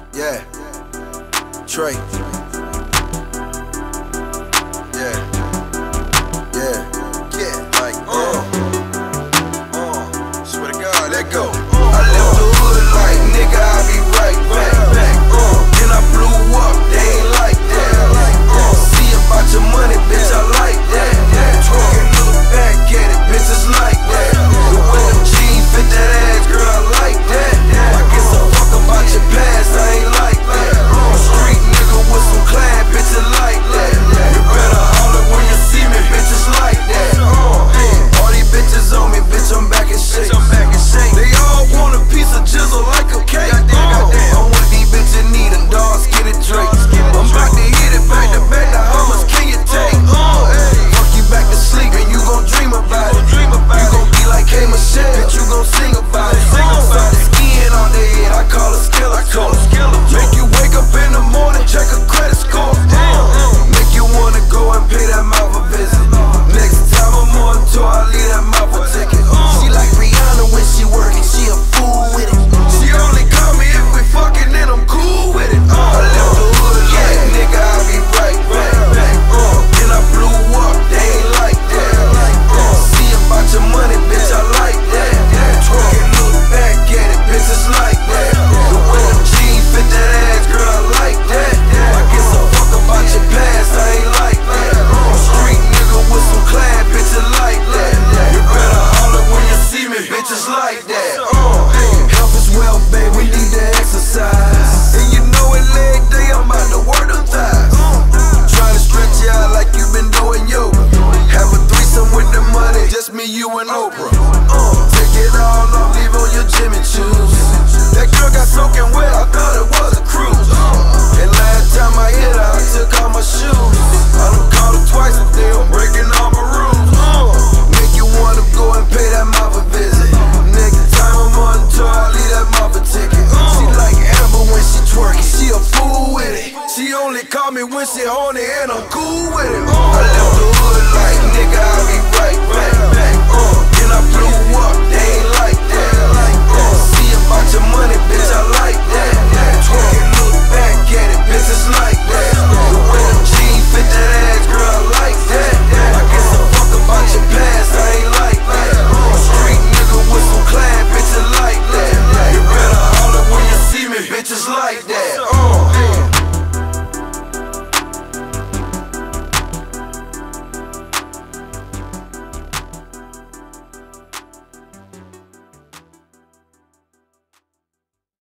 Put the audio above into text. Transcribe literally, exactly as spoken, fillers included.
Yeah. Trey. Yeah. Yeah. Yeah. Like, uh. Uh. Swear to God, let go. I left the hood like, nigga, I be right back, back. Uh. Then I blew up, they ain't like that. Uh. See about your money, bitch, I like that. Talking, look back at it, bitch, it's like that. The way them jeans fit that ass, girl, I like that. I guess a fuck about your past, I ain't like that. Street nigga with some clad, bitch, it like that. You better holler when you see me, bitch, it's like that. All these bitches on me, bitch, I'm back in shape. They all want a piece of jizzle like a cake. I'm what these bitches need, a dog skinny Drake. I'm about to hit it back to back, now how much can you take? Fuck you back to sleep and you gon' dream about it. You gon' be like K. Michelle, bitch, you gon' sing about it. Skin on their head, I call it skeleton. Make you wake up in the morning, check a credit score. Make you wanna go and pay that mouth a visit. Next time I'm on tour, I leave that mouth a ticket. She like Rihanna when she working, she a fool with it. She only call me if we fucking and I'm cool with it. I left the hood like, nigga, I be right back, back. Then I blew up, they ain't like that. See about your money, bitch, I like that. Talking, look back at it, bitch, it's like that. The way them jeans fit that ass, girl, I like that. I guess a fuck about your past, I ain't like that. Street nigga with some clad, bitch, it like that. You better holler when you see me, bitch, it's like that. Health is wealth, babe, we need to exercise. And you know it leg day, I'm about to work them thighs. Trying to stretch you out like you been doing yoga. Have a threesome with the money, just me, you, and Oprah. Uh, take it all off, leave on your Jimmy choos. That girl got soaking wet, I thought it was a cruise. And last time I hit her, I took off my shoes. I done called her twice a day, I'm breaking all my rules. Uh, make you wanna go and pay that mouth a visit. Next time I'm on tour, I leave that mouth a ticket. She like Amber when she twerking, she a fool with it. She only call me when she horny and I'm cool